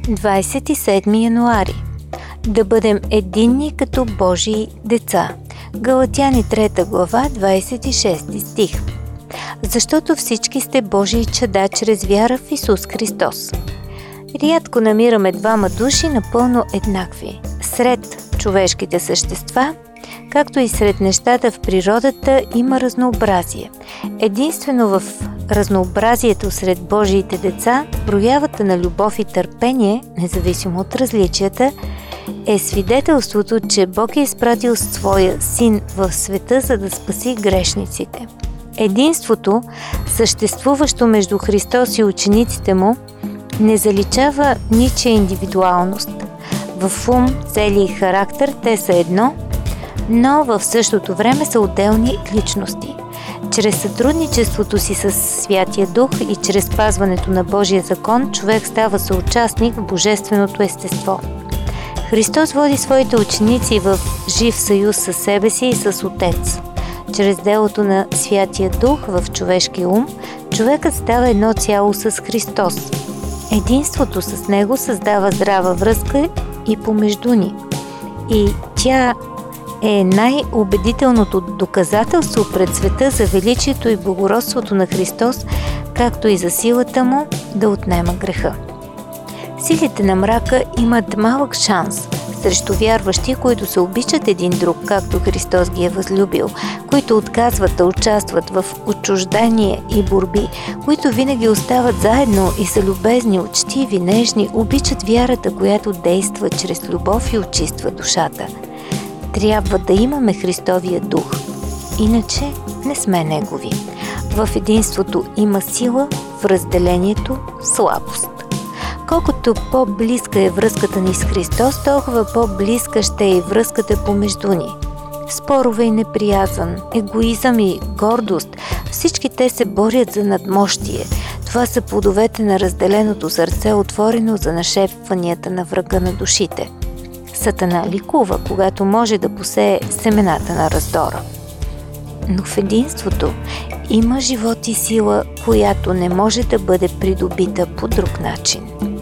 27 януари. Да бъдем единни като Божии деца. Галатяни 3 глава, 26 стих. Защото всички сте Божии чада чрез вяра в Исус Христос. Рядко намираме двама души напълно еднакви. Сред човешките същества, както и сред нещата в природата, има разнообразие. Единствено в разнообразието сред Божиите деца, проявата на любов и търпение, независимо от различията, е свидетелството, че Бог е изпратил своя Син в света, за да спаси грешниците. Единството, съществуващо между Христос и учениците му, не заличава ничия индивидуалност. В ум, цели и характер те са едно, но в същото време са отделни личности. Чрез сътрудничеството си с Святия Дух и чрез спазването на Божия закон, човек става съучастник в божественото естество. Христос води своите ученици в жив съюз със себе си и с Отец. Чрез делото на Святия Дух в човешкия ум, човекът става едно цяло с Христос. Единството с Него създава здрава връзка и помежду ни. И тя е най-убедителното доказателство пред света за величието и благородството на Христос, както и за силата му да отнема греха. Силите на мрака имат малък шанс срещу вярващи, които се обичат един друг, както Христос ги е възлюбил, които отказват да участват в отчуждение и борби, които винаги остават заедно и са любезни, учтиви, нежни, обичат вярата, която действа чрез любов и очиства душата. Трябва да имаме Христовия дух, иначе не сме Негови. В единството има сила, в разделението – слабост. Колкото по-близка е връзката ни с Христос, толкова по-близка ще е и връзката помежду ни. Спорове и неприязън, егоизъм и гордост – всички те се борят за надмощие. Това са плодовете на разделеното сърце, отворено за нашепванията на врага на душите. Сатана ликува, когато може да посее семената на раздора. Но в единството има живот и сила, която не може да бъде придобита по друг начин.